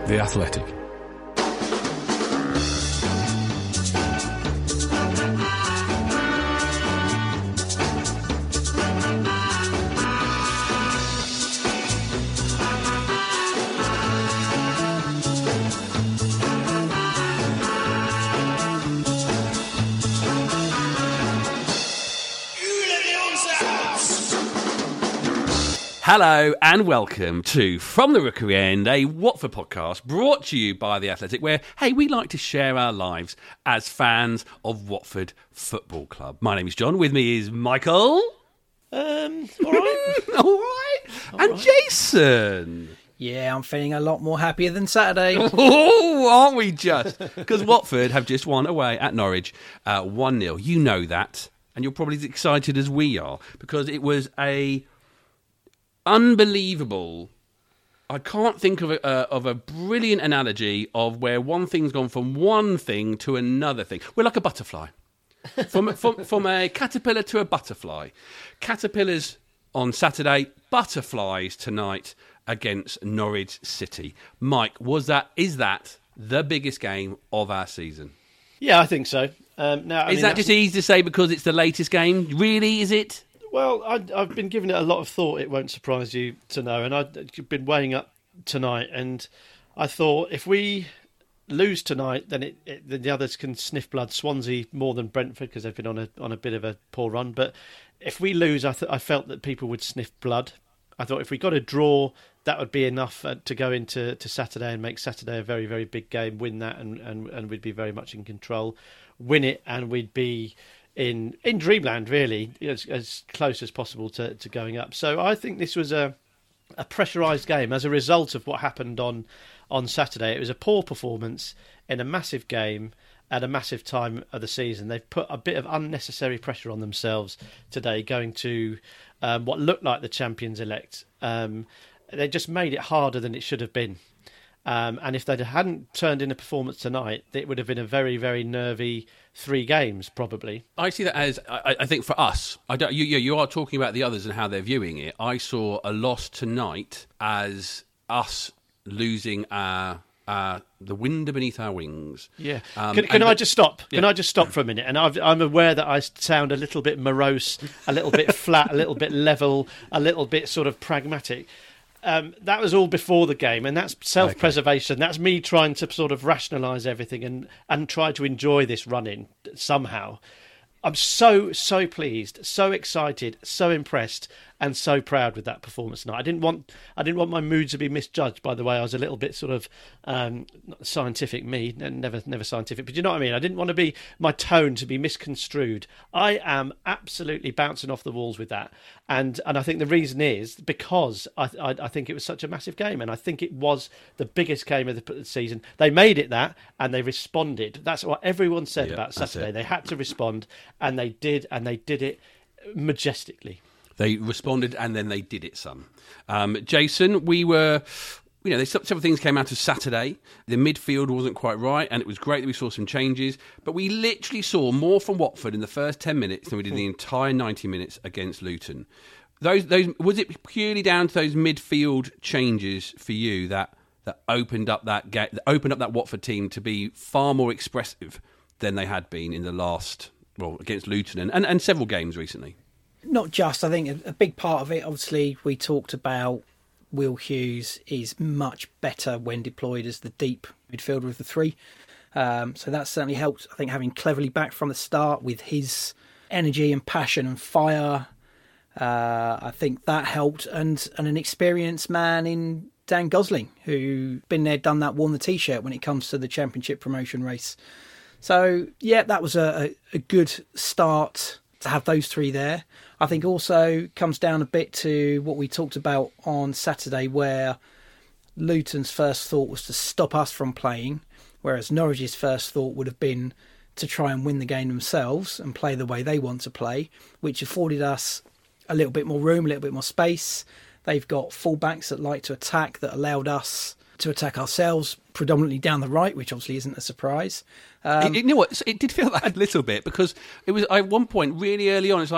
The Athletic. Hello and welcome to From the Rookery End, a Watford podcast brought to you by The Athletic, where, hey, we like to share our lives as fans of Watford Football Club. My name is John, with me is Michael. All right. All right. And Jason. Yeah, I'm feeling a lot more happier than Saturday. Oh, aren't we just? Because Watford have just won away at Norwich 1-0. You know that. And you're probably as excited as we are, because it was a unbelievable. I can't think of a brilliant analogy of where one thing's gone from one thing to another thing. We're like a butterfly, from a caterpillar to a butterfly. Caterpillars on Saturday, butterflies tonight against Norwich City. Mike, is that the biggest game of our season? Yeah, I think so. Is that just easy to say because it's the latest game? Really, is it? Well, I've been giving it a lot of thought. It won't surprise you to know. And I've been weighing up tonight. And I thought if we lose tonight, then then the others can sniff blood. Swansea more than Brentford because they've been on a bit of a poor run. But if we lose, I felt that people would sniff blood. I thought if we got a draw, that would be enough to go into Saturday and make Saturday a very, very big game. Win that and we'd be very much in control. Win it and we'd be in dreamland, really, as close as possible to going up. So I think this was a pressurised game as a result of what happened on Saturday. It was a poor performance in a massive game at a massive time of the season. They've put a bit of unnecessary pressure on themselves today, going to what looked like the champions-elect. They just made it harder than it should have been. And if they hadn't turned in a performance tonight, it would have been a very, very nervy 3 games, probably. I see that as, I think for us, you are talking about the others and how they're viewing it. I saw a loss tonight as us losing the wind beneath our wings. Yeah. Can I just stop? Yeah. Can I just stop for a minute? And I'm aware that I sound a little bit morose, a little bit flat, a little bit level, a little bit sort of pragmatic. That was all before the game, and that's self-preservation. Okay. That's me trying to sort of rationalise everything and try to enjoy this run-in somehow. I'm so pleased, so excited, so impressed, and so proud with that performance tonight. I didn't want my mood to be misjudged by the way I was a little bit sort of not scientific. Me, never scientific, but you know what I mean. I didn't want my tone to be misconstrued. I am absolutely bouncing off the walls with that, and I think the reason is because I think it was such a massive game, and I think it was the biggest game of the season. They made it that, and they responded. That's what everyone said about Saturday. They had to respond, and they did it majestically. They responded and then they did it, son. Jason, we were, several things came out of Saturday. The midfield wasn't quite right, and it was great that we saw some changes. But we literally saw more from Watford in the first 10 minutes than we did in the entire 90 minutes against Luton. Those was it purely down to those midfield changes for you that opened up that Watford team to be far more expressive than they had been in the last, against Luton and several games recently? Not just. I think a big part of it, obviously, we talked about Will Hughes is much better when deployed as the deep midfielder of the 3. So that certainly helped. I think having Cleverley back from the start with his energy and passion and fire, I think that helped. And an experienced man in Dan Gosling, who been there, done that, worn the T-shirt when it comes to the Championship promotion race. So, yeah, that was a good start to have those 3 there. I think also comes down a bit to what we talked about on Saturday, where Luton's first thought was to stop us from playing, whereas Norwich's first thought would have been to try and win the game themselves and play the way they want to play, which afforded us a little bit more room, a little bit more space. They've got fullbacks that like to attack, that allowed us to attack ourselves predominantly down the right, which obviously isn't a surprise. You know what? It did feel that a little bit, because it was at one point really early on. It's like,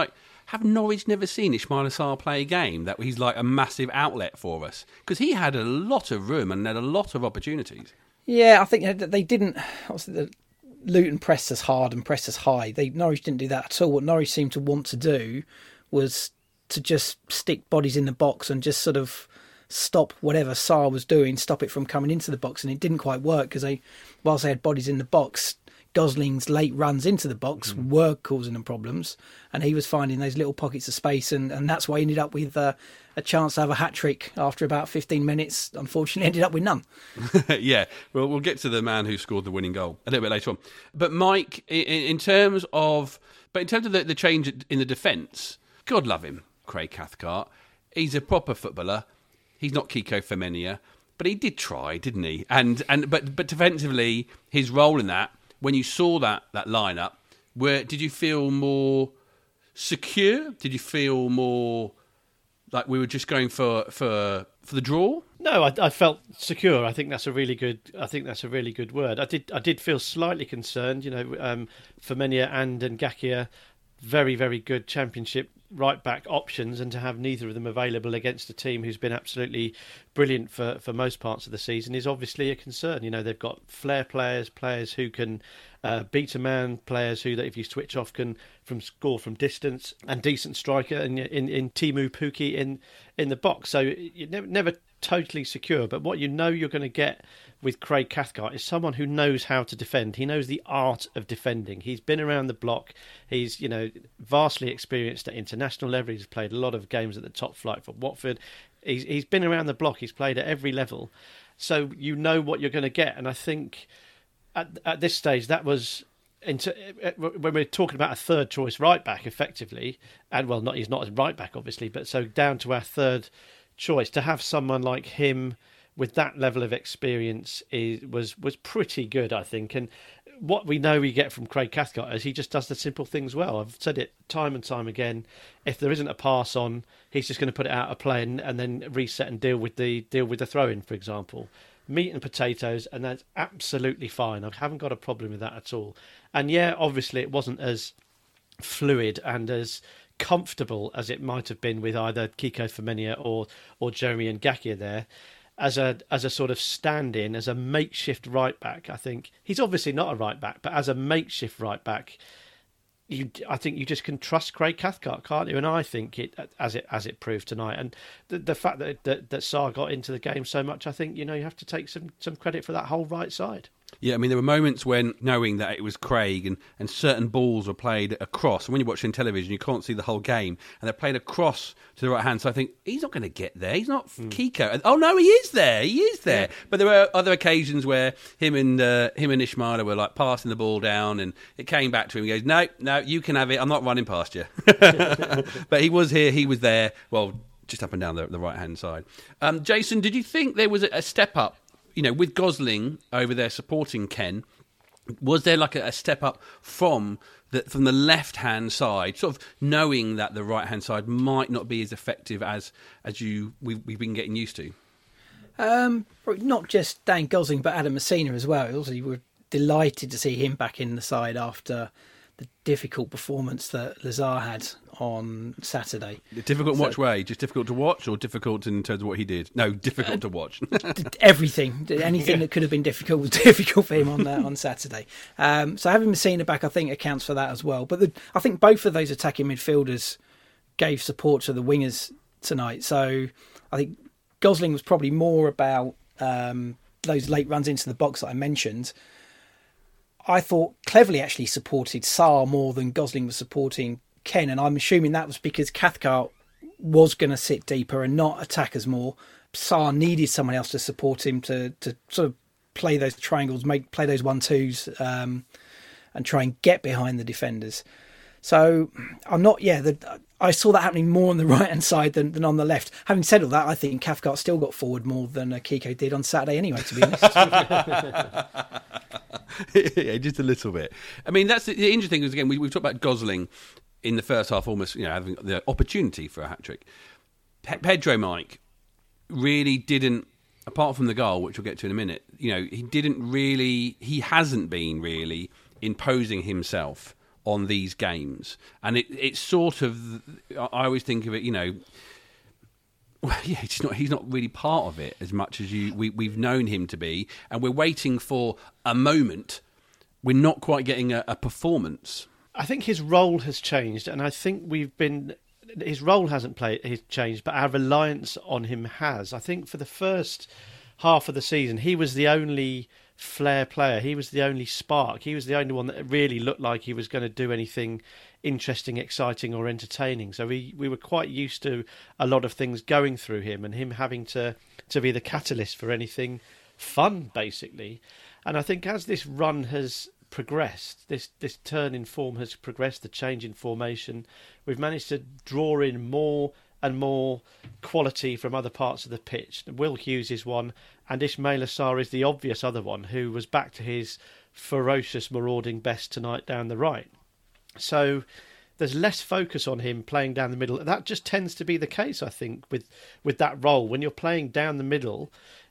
have Norwich never seen Ismaila Sarr play a game that he's like a massive outlet for us? Because he had a lot of room and had a lot of opportunities. Yeah, I think they didn't. Obviously, Luton pressed us hard and pressed us high. Norwich didn't do that at all. What Norwich seemed to want to do was to just stick bodies in the box and just sort of stop whatever Sarr was doing, stop it from coming into the box. And it didn't quite work because whilst they had bodies in the box, Gosling's late runs into the box were causing them problems, and he was finding those little pockets of space, and that's why he ended up with a chance to have a hat-trick after about 15 minutes. Unfortunately, ended up with none. Yeah, well, we'll get to the man who scored the winning goal a little bit later on. But Mike, in terms of the change in the defence, God love him, Craig Cathcart. He's a proper footballer. He's not Kiko Femenia, but he did try, didn't he? But defensively, his role in that, when you saw that lineup, did you feel more secure? Did you feel more like we were just going for the draw? No, I felt secure. I think that's a really good word. I did feel slightly concerned. Femenia and Ngakia, very, very good Championship right back options, and to have neither of them available against a team who's been absolutely brilliant for most parts of the season is obviously a concern. They've got flair players who can beat a man, players who, if you switch off, can score from distance, and decent striker in Teemu Pukki in the box. So you're never totally secure, but what you're going to get with Craig Cathcart is someone who knows how to defend. He knows the art of defending. He's been around the block. He's vastly experienced at international level. He's played a lot of games at the top flight for Watford. He's been around the block. He's played at every level, so you know what you're going to get. And I think at this stage, that was when we're talking about a third choice right back, effectively, and he's not a right back, obviously, but so down to our third choice, to have someone like him with that level of experience was pretty good, I think. And what we know we get from Craig Cathcart is he just does the simple things well. I've said it time and time again. If there isn't a pass on, he's just going to put it out of play and then reset and deal with the throw-in, for example. Meat and potatoes, and that's absolutely fine. I haven't got a problem with that at all. And yeah, obviously it wasn't as fluid and as comfortable as it might have been with either Kiko Femenia or Jeremy Ngakia there. As a sort of stand-in, as a makeshift right back, I think he's obviously not a right back, but as a makeshift right back, I think you just can trust Craig Cathcart, can't you? And I think as it proved tonight, and the fact that Sarr got into the game so much, I think you have to take some credit for that whole right side. Yeah, I mean, there were moments when, knowing that it was Craig and certain balls were played across, and when you're watching television, you can't see the whole game, and they're played across to the right hand, so I think, he's not going to get there, he's not Kiko. Oh no, he is there. Yeah. But there were other occasions where him and Ismaila were like passing the ball down, and it came back to him, he goes, no, you can have it, I'm not running past you. But he was there, well, just up and down the right hand side. Jason, did you think there was a step up, with Gosling over there supporting Ken? Was there like a step up from the left-hand side, sort of knowing that the right-hand side might not be as effective as we've been getting used to? Not just Dan Gosling, but Adam Messina as well. Also, you were delighted to see him back in the side after the difficult performance that Lazar had on Saturday. Difficult in what way? Just difficult to watch, or difficult in terms of what he did? No, difficult to watch. Everything. Anything that could have been difficult was difficult for him on Saturday. So having Messina back, I think, accounts for that as well. But I think both of those attacking midfielders gave support to the wingers tonight. So I think Gosling was probably more about those late runs into the box that I mentioned. I thought Cleverley actually supported Sarr more than Gosling was supporting Ken, and I'm assuming that was because Cathcart was going to sit deeper and not attack as more. Sarr needed someone else to support him to sort of play those triangles, play those 1-2s, and try and get behind the defenders. So I saw that happening more on the right-hand side than on the left. Having said all that, I think Cathcart still got forward more than Kiko did on Saturday anyway, to be honest. Yeah, just a little bit. I mean, that's the interesting thing is, again, we've talked about Gosling in the first half almost, having the opportunity for a hat-trick. Pedro, Mike, really didn't, apart from the goal, which we'll get to in a minute, he hasn't been really imposing himself on these games. And it's sort of, I always think of it, well, yeah, he's not really part of it as much as we've known him to be, and we're waiting for a moment. We're not quite getting a performance. I think his role has changed, and I think his role hasn't changed, but our reliance on him has. I think for the first half of the season, he was the only flair player. He was the only spark. He was the only one that really looked like he was going to do anything interesting, exciting or entertaining. So we were quite used to a lot of things going through him, and him having to be the catalyst for anything fun, basically. And I think as this run has progressed, this turn in form has progressed, the change in formation, we've managed to draw in more and more quality from other parts of the pitch. Will Hughes is one, and Ismaila Sarr is the obvious other one, who was back to his ferocious marauding best tonight down the right. So there's less focus on him playing down the middle. That just tends to be the case, I think, with that role. When you're playing down the middle,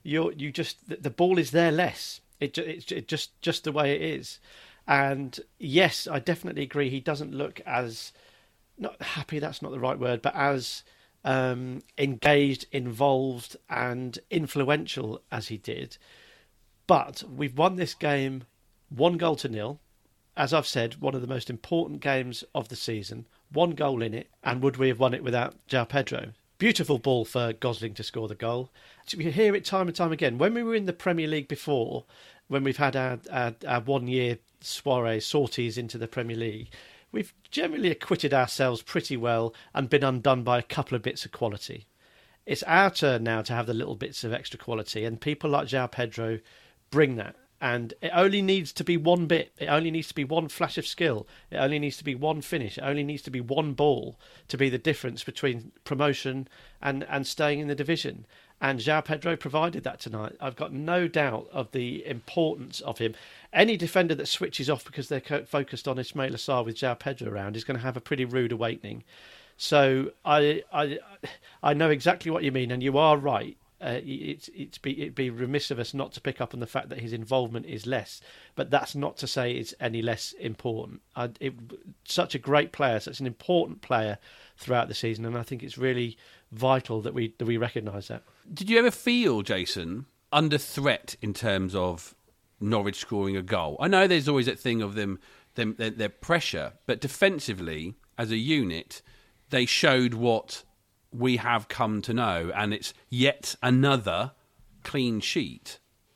the ball is there less. It's just the way it is. And yes, I definitely agree. He doesn't look as, not happy, that's not the right word, but as engaged, involved and influential as he did. But we've won this game 1-0. As I've said, one of the most important games of the season. 1 goal in it, and would we have won it without João Pedro? Beautiful ball for Gosling to score the goal. We hear it time and time again. When we were in the Premier League before, when we've had our 1 year sorties into the Premier League, we've generally acquitted ourselves pretty well and been undone by a couple of bits of quality. It's our turn now to have the little bits of extra quality, and people like João Pedro bring that. And it only needs to be one bit. It only needs to be one flash of skill. It only needs to be one finish. It only needs to be one ball to be the difference between promotion and staying in the division. And João Pedro provided that tonight. I've got no doubt of the importance of him. Any defender that switches off because they're focused on Ismaila Sarr with João Pedro around is going to have a pretty rude awakening. So I know exactly what you mean, and you are right. It'd be remiss of us not to pick up on the fact that his involvement is less, but that's not to say it's any less important. Such a great player, such an important player throughout the season, and I think it's really vital that we recognise that. Did you ever feel, Jason, under threat in terms of Norwich scoring a goal? I know there's always that thing of their pressure, but defensively, as a unit, they showed what we have come to know, and it's yet another clean sheet.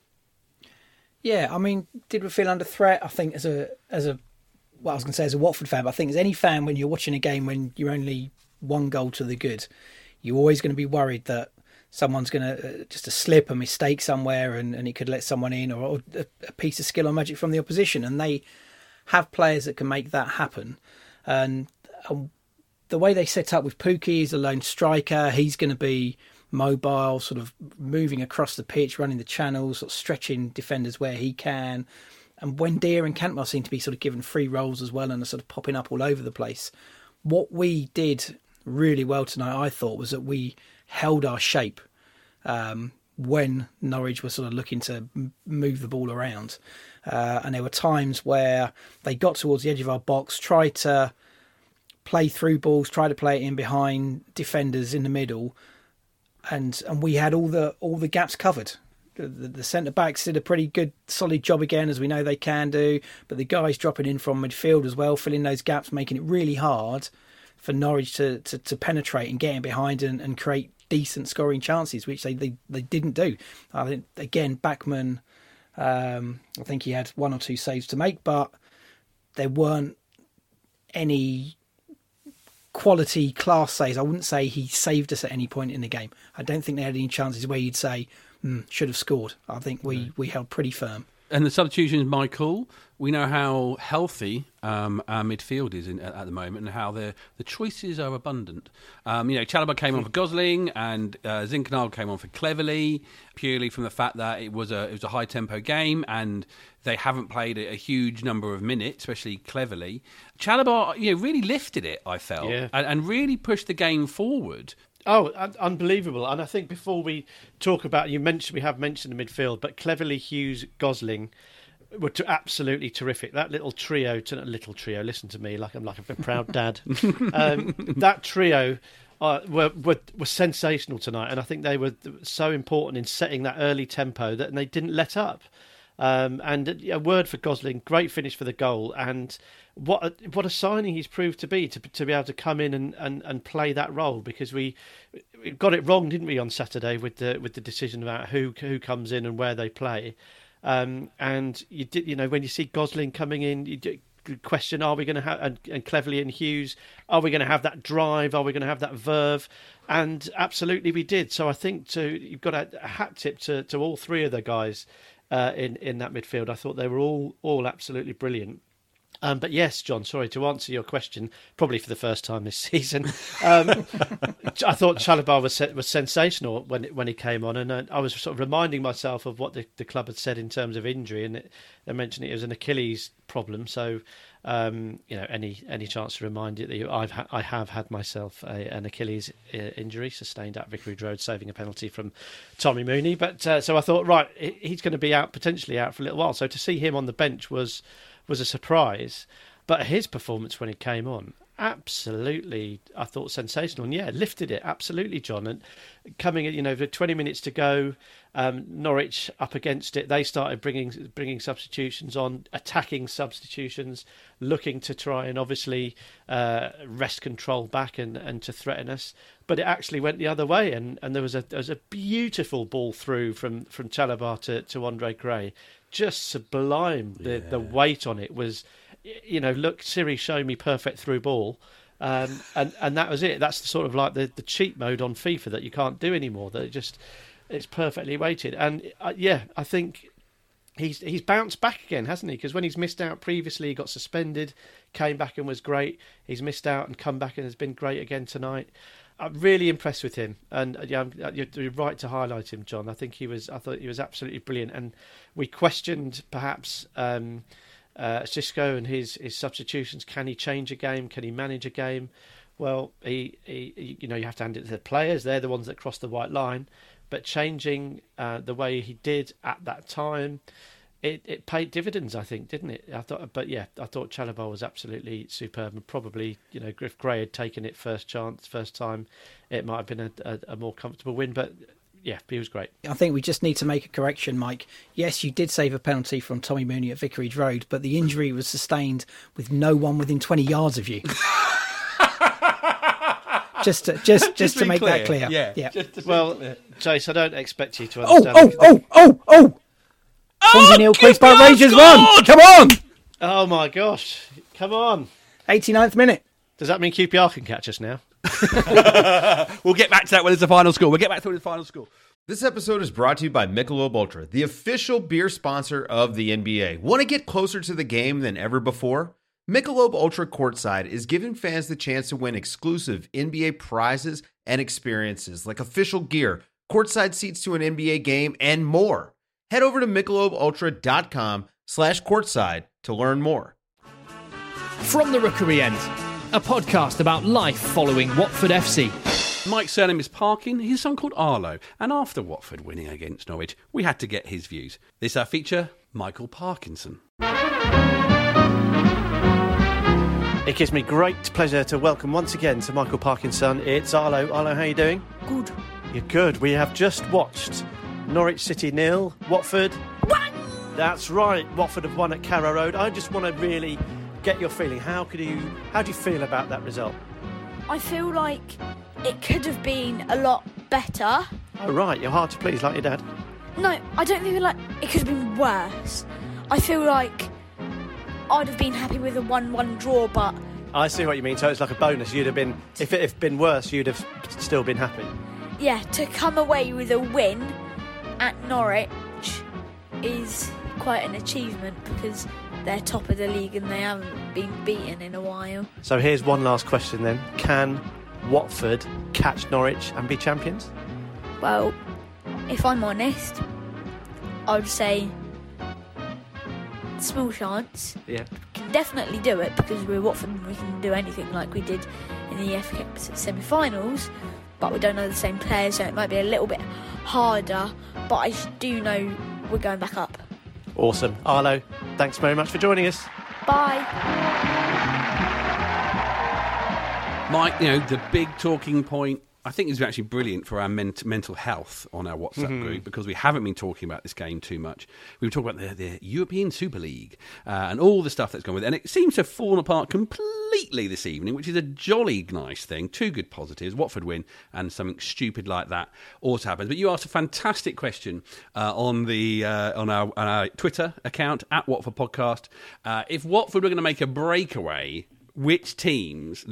Yeah, I mean, did we feel under threat? I think as a well, I was going to say as a Watford fan, but I think as any fan, when you're watching a game when you're only 1 goal to the good, you're always going to be worried that someone's going to just a slip, a mistake somewhere, and he could let someone in, or a piece of skill or magic from the opposition, and they have players that can make that happen. And the way they set up with Pukki, he's a lone striker. He's going to be mobile, sort of moving across the pitch, running the channels, sort of stretching defenders where he can. And Buendia and Cantwell seem to be sort of given free roles as well and are sort of popping up all over the place. What we did really well tonight, I thought, was that we held our shape when Norwich was sort of looking to move the ball around. And there were times where they got towards the edge of our box, tried to play through balls, try to play it in behind defenders in the middle, and we had all the gaps covered. The centre backs did a pretty good, solid job again, as we know they can do. But the guys dropping in from midfield as well, filling those gaps, making it really hard for Norwich to penetrate and get in behind and create decent scoring chances, which they didn't do. I think again, Bachmann, I think he had 1 or 2 saves to make, but there weren't any quality class saves. I wouldn't say he saved us at any point in the game. I don't think they had any chances where you'd say should have scored. I think we held pretty firm. And the substitutions, Michael, we know how healthy our midfield is at the moment, and how the choices are abundant. Chalobah came on for Gosling, and Zinchenko came on for Cleverley, purely from the fact that it was a high tempo game, and they haven't played a huge number of minutes, especially Cleverley. Chalobah, really lifted it, I felt, and really pushed the game forward. Oh, unbelievable. And I think before we talk about, we have mentioned the midfield, but Cleverley, Hughes, Gosling, were absolutely terrific. That little trio, listen to me, like I'm like a proud dad. That trio were sensational tonight, and I think they were so important in setting that early tempo that they didn't let up. And a word for Gosling, great finish for the goal, and what a signing he's proved to be be able to come in and play that role, because we got it wrong, didn't we, on Saturday with the decision about who comes in and where they play. And you did, when you see Gosling coming in, you question, are we going to have, and Cleverley and Hughes, are we going to have that drive? Are we going to have that verve? And absolutely we did. So I think you've got a hat tip to all three of the guys in that midfield. I thought they were all absolutely brilliant. But yes, John, sorry, to answer your question, probably for the first time this season, I thought Chalobah was sensational when he came on, and I was sort of reminding myself of what the club had said in terms of injury, and they mentioned it was an Achilles problem. So, any chance to remind you that I have had myself an Achilles injury sustained at Vicarage Road, saving a penalty from Tommy Mooney. But so I thought, right, he's going to be potentially out for a little while. So to see him on the bench was a surprise, but his performance when he came on, absolutely, I thought sensational. And yeah, lifted it, absolutely, John. And coming, with 20 minutes to go, Norwich up against it, they started bringing substitutions on, attacking substitutions, looking to try and obviously wrest control back and to threaten us. But it actually went the other way, and there was a beautiful ball through from Chalobah to Andre Gray. Just sublime. The weight on it was, look, Siri, show me perfect through ball, and that was it. That's the sort of like the cheat mode on FIFA that you can't do anymore. That it's perfectly weighted, and I think he's bounced back again, hasn't he? Because when he's missed out previously, he got suspended, came back and was great. He's missed out and come back and has been great again tonight. I'm really impressed with him, and you're right to highlight him, John. I thought he was absolutely brilliant, and we questioned perhaps Xisco and his substitutions. Can he change a game? Can he manage a game? Well, he you have to hand it to the players. They're the ones that cross the white line, but changing the way he did at that time, it paid dividends, I think, didn't it? I thought Chalobah was absolutely superb, and probably, if Gray had taken it first time, it might have been a more comfortable win. But yeah, he was great. I think we just need to make a correction, Mike. Yes, you did save a penalty from Tommy Mooney at Vicarage Road, but the injury was sustained with no one within 20 yards of you. just to make clear. That clear. Yeah. Well, Jace, I don't expect you to understand. Oh! Swansea nil, Queen's Park Rangers 1. Come on! Oh my gosh! Come on! 89th minute. Does that mean QPR can catch us now? We'll get back to that when it's the final score. This episode is brought to you by Michelob Ultra, the official beer sponsor of the NBA. Want to get closer to the game than ever before? Michelob Ultra Courtside is giving fans the chance to win exclusive NBA prizes and experiences like official gear, courtside seats to an NBA game, and more. Head over to MichelobUltra.com/courtside to learn more. From the Rookery End, a podcast about life following Watford FC. Mike's surname is Parkin. He's someone called Arlo. And after Watford winning against Norwich, we had to get his views. This our feature, Michael Parkinson. It gives me great pleasure to welcome once again to Michael Parkinson. It's Arlo. Arlo, how are you doing? Good. You're good. We have just watched Norwich City 0, Watford 1. That's right. Watford have won at Carrow Road. I just want to really get your feeling. How do you feel about that result? I feel like it could have been a lot better. Oh right, you're hard to please, like your dad. No, I don't feel like it could have been worse. I feel like I'd have been happy with a 1-1 draw, but I see what you mean. So it's like a bonus. You'd have been, if it had been worse, you'd have still been happy. Yeah, to come away with a win at Norwich is quite an achievement because they're top of the league and they haven't been beaten in a while. So here's one last question then. Can Watford catch Norwich and be champions? Well, if I'm honest, I would say small chance. Yeah. We can definitely do it because we're Watford and we can do anything like we did in the FA Cup semi-finals, but we don't know the same players, so it might be a little bit harder, but I do know we're going back up. Awesome. Arlo, thanks very much for joining us. Bye. Mike, the big talking point, I think is actually brilliant for our mental health on our WhatsApp group, because we haven't been talking about this game too much. We've talked about the European Super League and all the stuff that's gone with it. And it seems to have fallen apart completely this evening, which is a jolly nice thing. Two good positives, Watford win and something stupid like that also happens. But you asked a fantastic question on our Twitter account, @Watford Podcast. If Watford were going to make a breakaway, which teams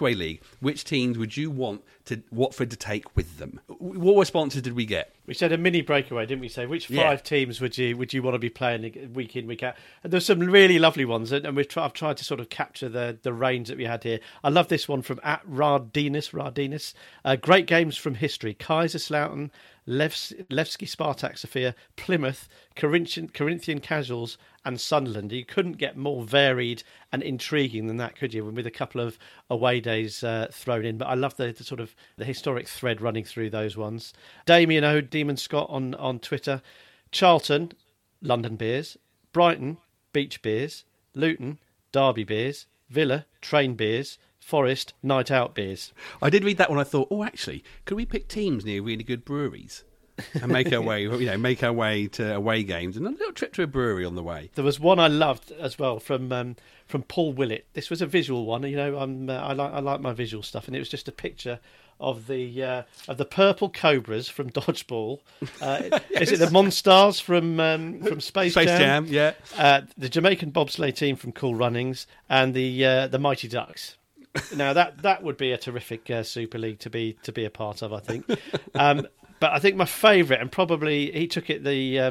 would you want Watford to take with them? What responses did we get? We said a mini breakaway, didn't we? Say which five teams would you want to be playing week in, week out? And there's some really lovely ones, and I've tried to sort of capture the range that we had here. I love this one from @Rardinus. Great games from history: Kaiserslautern, Levski Spartak Sofia, Plymouth, Corinthian Casuals, and Sunderland. You couldn't get more varied and intriguing than that, could you? With a couple of away days thrown in. But I love the sort of the historic thread running through those ones. Damien O, Demon Scott on Twitter. Charlton, London Beers. Brighton, Beach Beers. Luton, Derby Beers. Villa, Train Beers. Forest, Night Out Beers. I did read that one. I thought, actually, could we pick teams near really good breweries and make our way to away games and a little trip to a brewery on the way? There was one I loved as well from Paul Willett. This was a visual one. I like my visual stuff, and it was just a picture of the purple cobras from Dodgeball. Is it the Monstars from Space Jam? Yeah. The Jamaican bobsleigh team from Cool Runnings, and the Mighty Ducks. Now that would be a terrific Super League to be a part of, I think. But I think my favourite, and probably he took it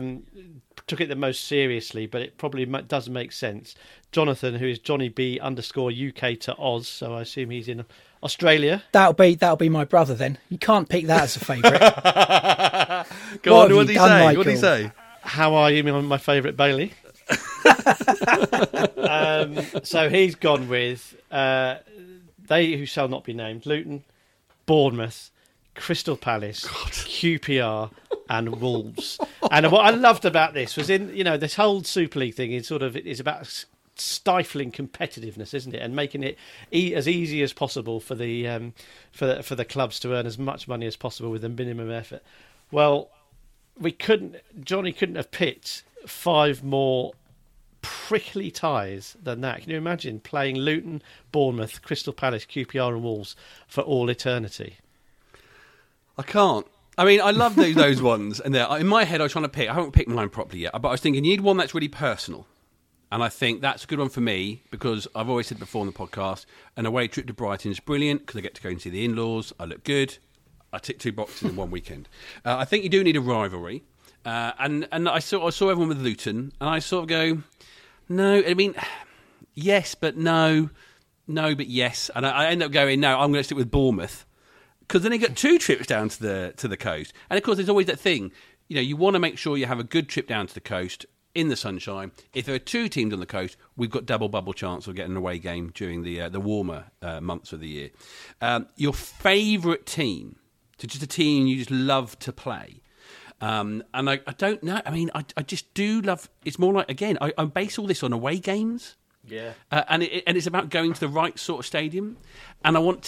the most seriously, but it probably does make sense. Jonathan, who is Johnny B _UK to Oz, so I assume he's in Australia. That'll be my brother then. You can't pick that as a favourite. Go on, what did he say? What did he say? How are you, my favourite Bailey? So he's gone with they who shall not be named: Luton, Bournemouth, Crystal Palace, QPR, and Wolves. And what I loved about this was this whole Super League thing is about stifling competitiveness, isn't it, and making it as easy as possible for the clubs to earn as much money as possible with a minimum effort. Well, Johnny couldn't have picked 5 more prickly ties than that. Can you imagine playing Luton, Bournemouth, Crystal Palace, QPR and Wolves for all eternity? I can't. I mean, I love those ones. And in my head, I was trying to pick. I haven't picked mine properly yet, but I was thinking you need one that's really personal. And I think that's a good one for me because I've always said before on the podcast, an away trip to Brighton is brilliant because I get to go and see the in-laws. I look good. I tick 2 boxes in one weekend. I think you do need a rivalry. And I saw everyone with Luton, and I sort of go, no, I mean, yes, but no, but yes. And I end up going, no, I'm going to stick with Bournemouth. Because then they get 2 trips down to the coast. And of course, there's always that thing, you want to make sure you have a good trip down to the coast in the sunshine. If there are 2 teams on the coast, we've got double bubble chance of getting an away game during the warmer months of the year. Your favourite team, so just a team you just love to play. And I don't know. I mean, I just do love. It's more like, again, I base all this on away games. Yeah. And it's about going to the right sort of stadium. And I want.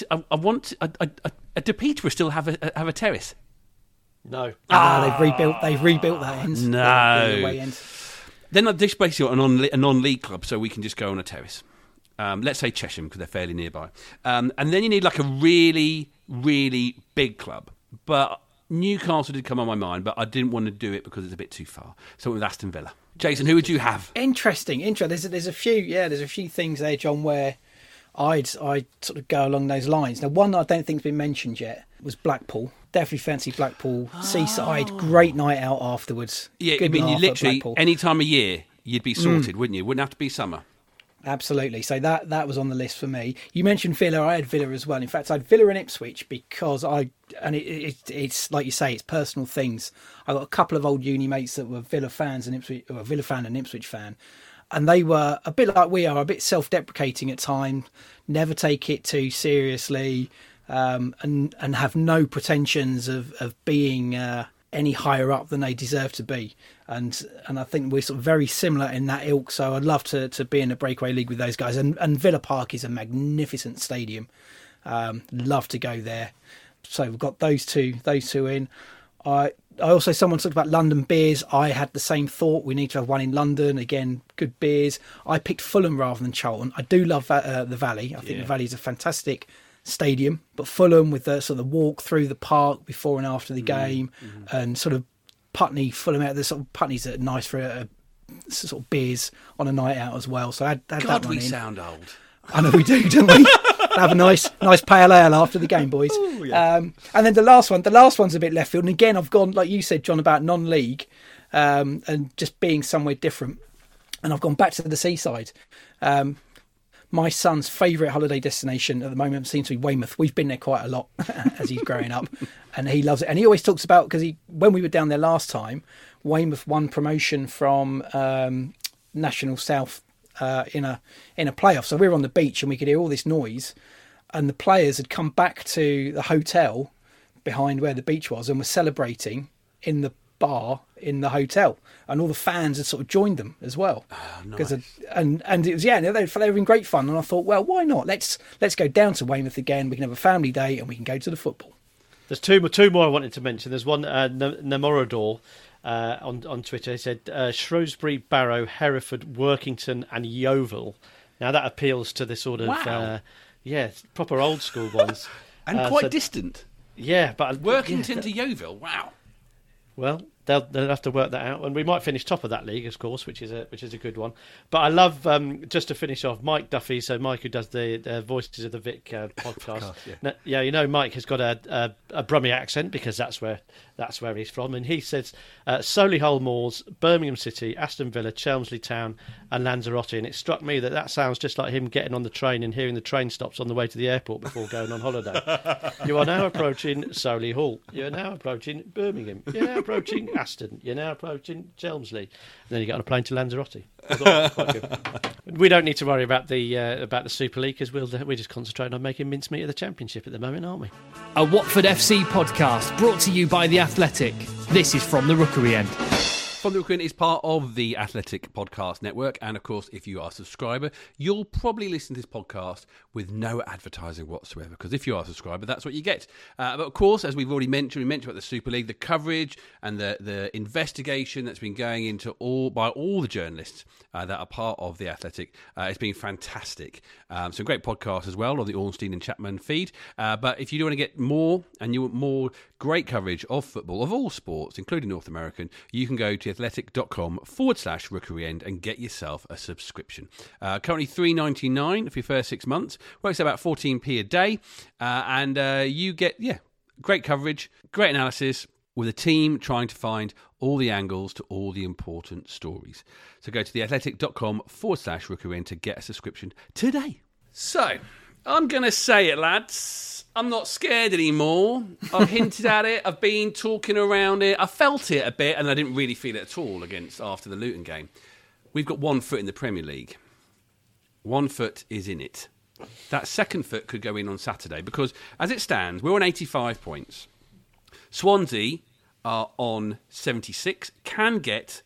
Do Peterborough still have a terrace? No. They've rebuilt that end. No. The away end. Then I've just basically got a non-league club, so we can just go on a terrace. Let's say Chesham, because they're fairly nearby. And then you need like a really, really big club. But Newcastle did come on my mind, but I didn't want to do it because it's a bit too far. So it was Aston Villa. Jason, who would you have? Interesting. There's a few things there, John, where I'd sort of go along those lines. Now, one that I don't think's been mentioned yet was Blackpool. Definitely fancy Blackpool. Seaside, great night out afterwards. Yeah, Good I mean, you laugh at literally, Blackpool. any time of year, you'd be sorted, wouldn't you? Wouldn't have to be summer. Absolutely. So that was on the list for me. You mentioned Villa. I had Villa as well. In fact, I had Villa and Ipswich because it's like you say, it's personal things. I got a couple of old uni mates that were Villa fans and Villa fan and Ipswich fan, and they were a bit like we are, a bit self-deprecating at times, never take it too seriously, and have no pretensions of being any higher up than they deserve to be. And I think we're sort of very similar in that ilk. So I'd love to be in a breakaway league with those guys. And Villa Park is a magnificent stadium. Love to go there. So we've got those two in. I also, someone talked about London beers. I had the same thought. We need to have one in London. Again, good beers. I picked Fulham rather than Charlton. I do love the Valley. I think the Valley is a fantastic stadium. But Fulham, with the sort of walk through the park before and after the game, and sort of Putney, Fulham out. There's sort of Putneys that are nice for a sort of beers on a night out as well. So I had that God, one we in. sound old. I know we do, don't we? Have a nice pale ale after the game, boys. Ooh, yeah. And then the last one's a bit left field. And again, I've gone, like you said, John, about non-league and just being somewhere different. And I've gone back to the seaside. My son's favourite holiday destination at the moment seems to be Weymouth. We've been there quite a lot as he's growing up, and he loves it. And he always talks about, because when we were down there last time, Weymouth won promotion from National South in a playoff. So we were on the beach and we could hear all this noise, and the players had come back to the hotel behind where the beach was and were celebrating in the bar in the hotel, and all the fans had sort of joined them as well. Nice. And it was they were in great fun, and I thought, well, why not? Let's go down to Weymouth again. We can have a family day and we can go to the football. There's two more I wanted to mention. There's one, Namorador on Twitter. He said Shrewsbury, Barrow, Hereford, Workington and Yeovil. Now that appeals to the sort of proper old school ones. And quite distant. Yeah, but Workington to Yeovil. Wow. Well, they'll have to work that out, and we might finish top of that league, of course, which is a good one. But I love, just to finish off, Mike Duffy. So Mike, who does the Voices of the Vic podcast. Now, you know, Mike has got a Brummie accent because that's where he's from, and he says Solihull Moors, Birmingham City, Aston Villa, Chelmsley Town, and Lanzarote. And it struck me that sounds just like him getting on the train and hearing the train stops on the way to the airport before going on holiday. You are now approaching Solihull. You are now approaching Birmingham. You're now approaching Aston. You're now approaching Chelmsley. And then you get on a plane to Lanzarote. I thought that was quite good. We don't need to worry about the Super League, because we're just concentrating on making mincemeat of the Championship at the moment, aren't we? A Watford FC podcast brought to you by The Athletic. This is From the Rookery End. From the Rookery End is part of the Athletic Podcast Network, and of course, if you are a subscriber, you'll probably listen to this podcast with no advertising whatsoever, because if you are a subscriber, that's what you get. But of course, as we've already mentioned, we mentioned about the Super League, the coverage and the investigation that's been going into by all the journalists that are part of the Athletic. It's been fantastic. Some great podcasts as well on the Ornstein and Chapman feed. But if you do want to get more, and you want more great coverage of football, of all sports, including North American, you can go to athletic.com/Rookery End and get yourself a subscription. Currently $3.99 for your first 6 months. Works out about 14p a day. And you get, great coverage, great analysis, with a team trying to find all the angles to all the important stories. So go to theathletic.com/Rookery End to get a subscription today. So, I'm going to say it, lads. I'm not scared anymore. I've hinted at it. I've been talking around it. I felt it a bit, and I didn't really feel it at all after the Luton game. We've got 1 foot in the Premier League. 1 foot is in it. That second foot could go in on Saturday, because as it stands, we're on 85 points. Swansea are on 76, can get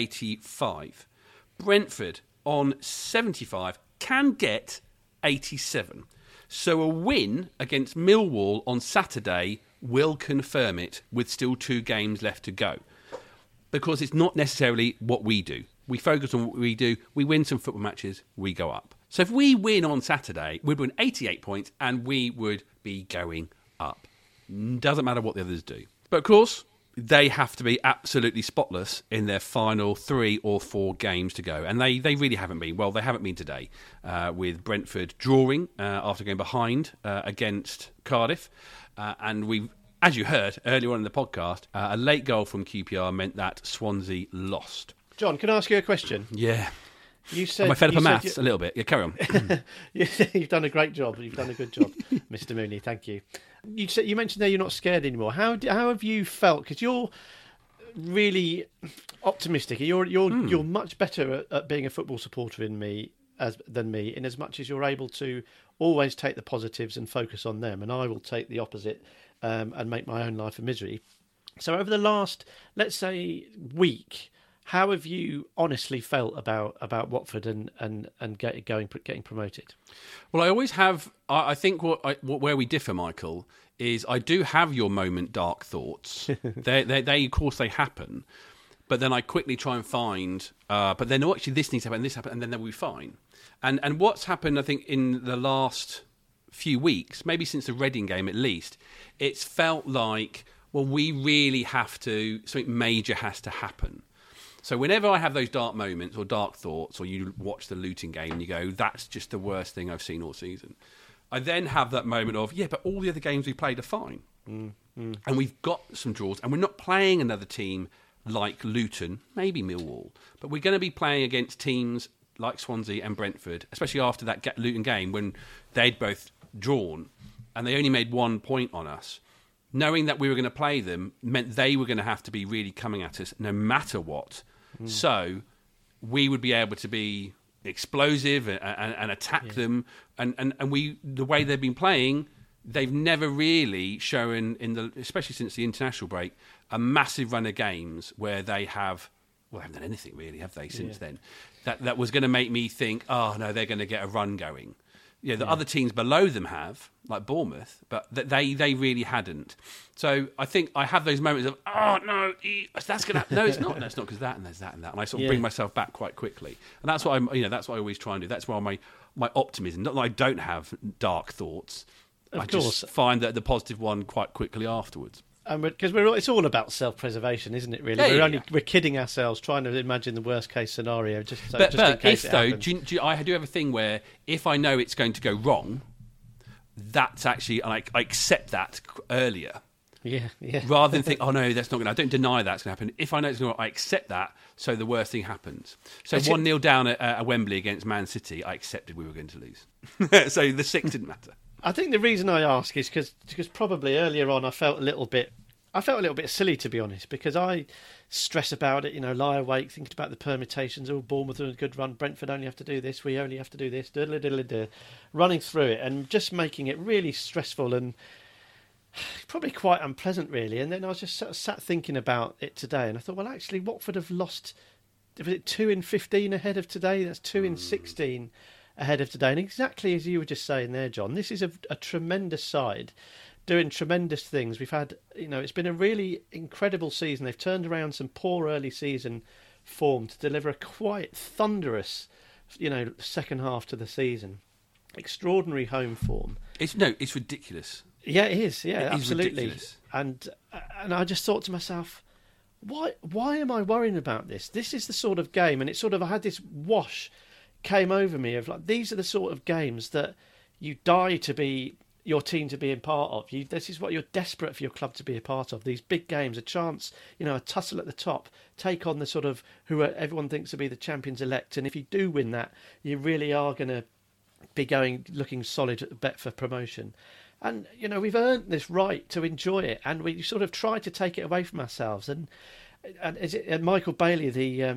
85. Brentford on 75, can get 87. So a win against Millwall on Saturday will confirm it, with still 2 games left to go. Because it's not necessarily what we do. We focus on what we do. We win some football matches, we go up. So if we win on Saturday, we'd win 88 points and we would be going up. Doesn't matter what the others do. But of course, they have to be absolutely spotless in their final 3 or 4 games to go. And they really haven't been. Well, they haven't been today, with Brentford drawing after going behind against Cardiff. And we, as you heard earlier on in the podcast, a late goal from QPR meant that Swansea lost. John, can I ask you a question? Yeah. You said, am I fed up of maths a little bit? Yeah, carry on. You've done a great job. You've done a good job, Mr. Mooney. Thank you. You mentioned there you're not scared anymore. How have you felt? Because you're really optimistic. You're much better at being a football supporter than me, in as much as you're able to always take the positives and focus on them. And I will take the opposite and make my own life a misery. So over the last, let's say, week, how have you honestly felt about Watford and getting promoted? Well, I always have. I think where we differ, Michael, is I do have your moment dark thoughts. They of course they happen, but then I quickly try and find. But then actually this needs to happen, this happened, and then they'll be fine. And what's happened, I think, in the last few weeks, maybe since the Reading game at least, it's felt like, well, we really have to. Something major has to happen. So whenever I have those dark moments or dark thoughts, or you watch the Luton game and you go, that's just the worst thing I've seen all season, I then have that moment of, yeah, but all the other games we played are fine. And we've got some draws, and we're not playing another team like Luton, maybe Millwall, but we're going to be playing against teams like Swansea and Brentford, especially after that Luton game when they'd both drawn and they only made 1 point on us. Knowing that we were going to play them meant they were going to have to be really coming at us no matter what. So we would be able to be explosive and attack them. And we, the way they've been playing, they've never really shown, especially since the international break, a massive run of games where they have, well, they haven't done anything really, have they, since then? That was going to make me think, oh, no, they're going to get a run going. The other teams below them have, like Bournemouth, but they really hadn't. So I think I have those moments of, oh no, that's going to. No, it's not. No, it's not, because that and there's that and that, and I sort of bring myself back quite quickly. And that's what that's what I always try and do. That's why my optimism. Not that I don't have dark thoughts. I just find that the positive one quite quickly afterwards. Because it's all about self-preservation, isn't it? Really, we're kidding ourselves, trying to imagine the worst-case scenario. But in case if though, I do have a thing where if I know it's going to go wrong, that's actually I accept that earlier. Yeah. Rather than think, oh no, that's not going to. I don't deny that's going to happen. If I know it's going to, I accept that, so the worst thing happens. So 1-0 down at Wembley against Man City, I accepted we were going to lose. So the 6 didn't matter. I think the reason I ask is because probably earlier on I felt a little bit silly, to be honest, because I stress about it, lie awake thinking about the permutations. Oh, Bournemouth are a good run. Brentford only have to do this. We only have to do this. Running through it and just making it really stressful and probably quite unpleasant, really. And then I was just sort of sat thinking about it today, and I thought, well, actually, Watford have lost. Was it 2 in 15 ahead of today? That's 2 in 16 ahead of today. And exactly as you were just saying there, John, this is a tremendous side doing tremendous things. We've had, it's been a really incredible season. They've turned around some poor early season form to deliver a quite thunderous, second half to the season. Extraordinary home form. It's ridiculous. Yeah, it is. Yeah, it absolutely. Is and I just thought to myself, why am I worrying about this? This is the sort of game, and I had this wash came over me of like, these are the sort of games that you die to be your team to be a part of. This is what you're desperate for your club to be a part of. These big games, a chance, a tussle at the top, take on the sort of who everyone thinks will be the champions elect. And if you do win that, you really are going to be looking solid bet for promotion. And we've earned this right to enjoy it, and we sort of try to take it away from ourselves. And is it Michael Bailey,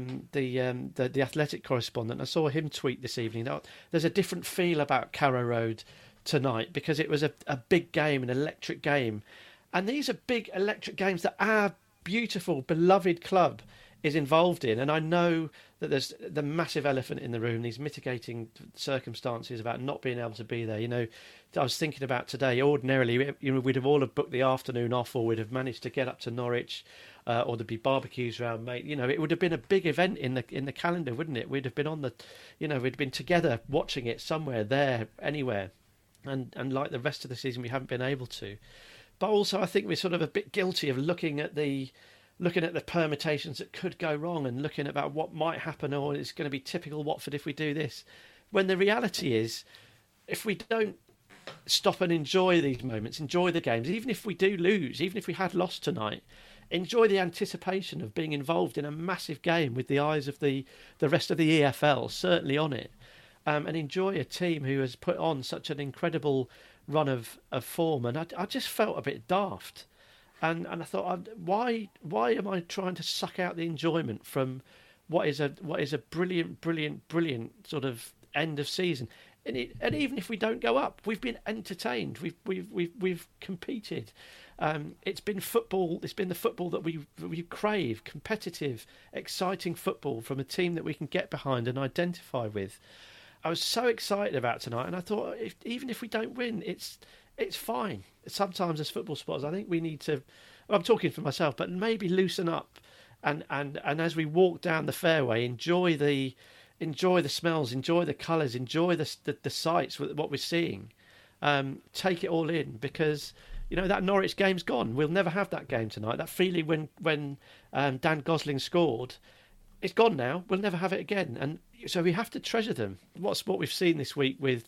the athletic correspondent? I saw him tweet this evening that there's a different feel about Carrow Road tonight because it was a big game, an electric game, and these are big electric games that our beautiful beloved club is involved in. And I know that there's the massive elephant in the room, these mitigating circumstances about not being able to be there. I was thinking about today, ordinarily we'd have all have booked the afternoon off, or we'd have managed to get up to Norwich, or there'd be barbecues around, mate. It would have been a big event in the calendar, wouldn't it? We'd have been on the, we'd been together watching it somewhere, there, anywhere. And like the rest of the season, we haven't been able to. But also, I think we're sort of a bit guilty of looking at the permutations that could go wrong and looking about what might happen, or it's going to be typical Watford if we do this. When the reality is, if we don't stop and enjoy these moments, enjoy the games, even if we do lose, even if we had lost tonight, enjoy the anticipation of being involved in a massive game with the eyes of the rest of the EFL certainly on it. And enjoy a team who has put on such an incredible run of form. And I just felt a bit daft. And I thought, why am I trying to suck out the enjoyment from what is a brilliant sort of end of season? and even if we don't go up, we've been entertained. We've competed. It's been football. It's been the football that we crave: competitive, exciting football from a team that we can get behind and identify with. I was so excited about tonight, and I thought, even if we don't win, it's fine. Sometimes as football supporters, I think we need to. I'm talking for myself, but maybe loosen up, and as we walk down the fairway, enjoy the smells, enjoy the colours, enjoy the sights, what we're seeing. Take it all in, because that Norwich game's gone. We'll never have that game tonight. That feeling when Dan Gosling scored, it's gone now. We'll never have it again. And so we have to treasure them. What we've seen this week with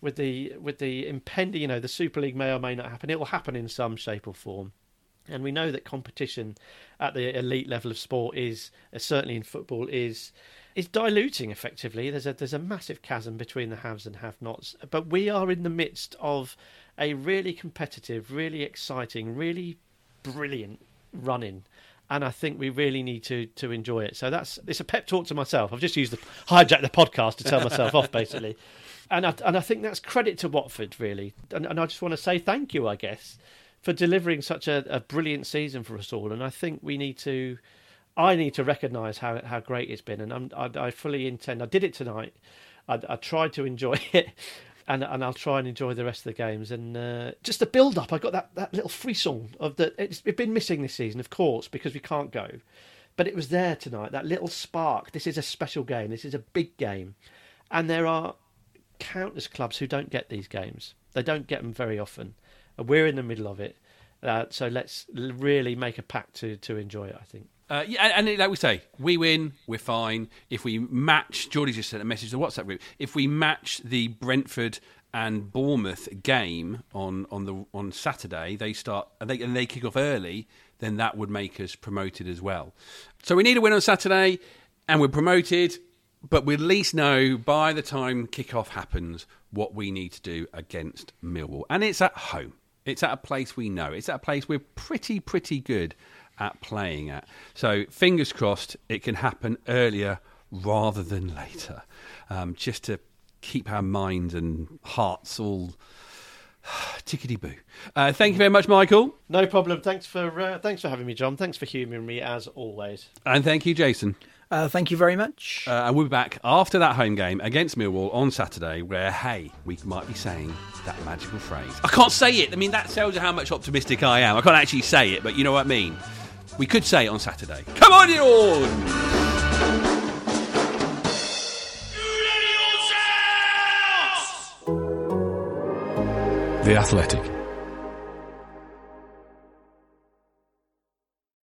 the impending, the Super League may or may not happen. It will happen in some shape or form. And we know that competition at the elite level of sport is, certainly in football, is diluting effectively. There's a massive chasm between the haves and have-nots. But we are in the midst of a really competitive, really exciting, really brilliant run-in. And I think we really need to enjoy it. So it's a pep talk to myself. I've just hijacked the podcast to tell myself off, basically. And I think that's credit to Watford, really. And I just want to say thank you, I guess, for delivering such a brilliant season for us all. And I think I need to recognise how great it's been. And I fully intend. I did it tonight. I tried to enjoy it. And I'll try and enjoy the rest of the games. And just the build-up, I got that little frisson of that. It's been missing this season, of course, because we can't go. But it was there tonight, that little spark. This is a special game. This is a big game. And there are countless clubs who don't get these games. They don't get them very often. And we're in the middle of it. So let's really make a pact to enjoy it, I think. And like we say, we win, we're fine. If we match, Geordie just sent a message to the WhatsApp group. If we match the Brentford and Bournemouth game on Saturday, they start and they kick off early, then that would make us promoted as well. So we need a win on Saturday, and we're promoted. But we at least know by the time kick-off happens what we need to do against Millwall, and it's at home. It's at a place we know. It's at a place we're pretty good at playing at. So fingers crossed it can happen earlier rather than later, just to keep our minds and hearts all tickety-boo. Thank you very much, Michael. No problem. Thanks for having me, John. Thanks for humouring me as always. And thank you, Jason. Thank you very much. And we'll be back after that home game against Millwall on Saturday, where, hey, we might be saying that magical phrase. I can't say it. I mean, that tells you how much optimistic I am. I can't actually say it, but you know what I mean. We could say it on Saturday. Come on, you all! The Athletic.